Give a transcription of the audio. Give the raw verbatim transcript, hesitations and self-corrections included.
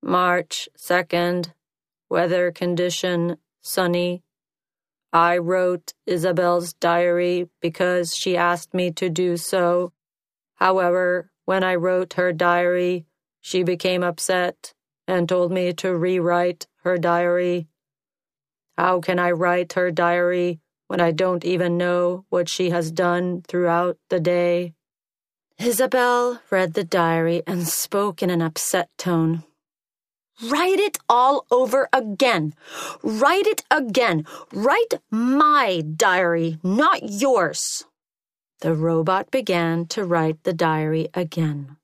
March second, weather condition, sunny. I wrote Isabel's diary because she asked me to do so. However, when I wrote her diary, she became upset and told me to rewrite her diary. How can I write her diary when I don't even know what she has done throughout the day? Isabel read the diary and spoke in an upset tone. Write it all over again. Write it again. Write my diary, not yours. The robot began to write the diary again.